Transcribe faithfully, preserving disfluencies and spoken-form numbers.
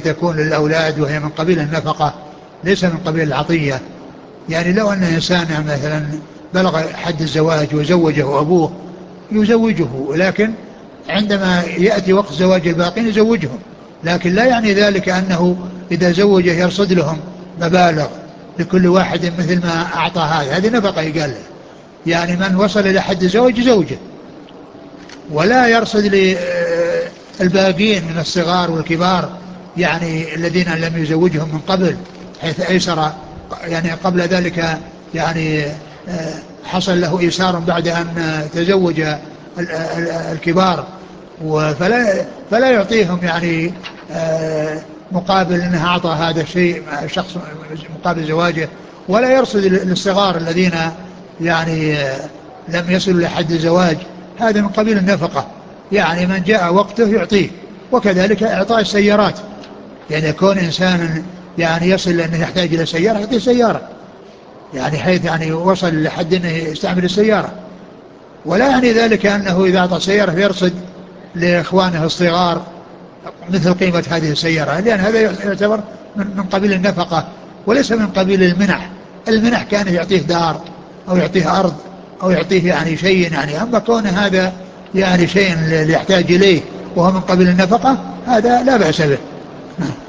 تكون للأولاد وهي من قبيل النفقة ليس من قبيل العطية. يعني لو أن إنسان مثلا بلغ حد الزواج وزوجه أبوه يزوجه، لكن عندما يأتي وقت زواج الباقين يزوجهم، لكن لا يعني ذلك أنه إذا زوجه يرصد لهم مبالغ لكل واحد مثل ما أعطى هذا، هذه نفقة يقال. يعني من وصل إلى حد الزواج زوجه، ولا يرصد للباقين من الصغار والكبار يعني الذين لم يزوجهم من قبل، حيث أيسر يعني قبل ذلك يعني حصل له إيسار بعد أن تزوج الكبار، فلا, فلا يعطيهم يعني مقابل أنه أعطى هذا الشيء الشخص مقابل زواجه، ولا يرصد للصغار الذين يعني لم يصلوا لحد الزواج، هذا من قبيل النفقة. يعني من جاء وقته يعطيه. وكذلك إعطاء السيارات، يعني يكون إنسان يعني يصل لأنه يحتاج إلى سيارة يعطيه سيارة، يعني حيث يعني وصل لحد أنه يستعمل السيارة، ولا يعني ذلك أنه إذا أعطى سيارة يرصد لإخوانه الصغار مثل قيمة هذه السيارة، لأن هذا يعتبر من قبيل النفقة وليس من قبيل المنح. المنح كان يعطيه دار أو يعطيه أرض أو يعطيه يعني شيء يعني، أما كون هذا يعني شيء اللي يحتاج إليه وهو من قبيل النفقة هذا لا بأس به.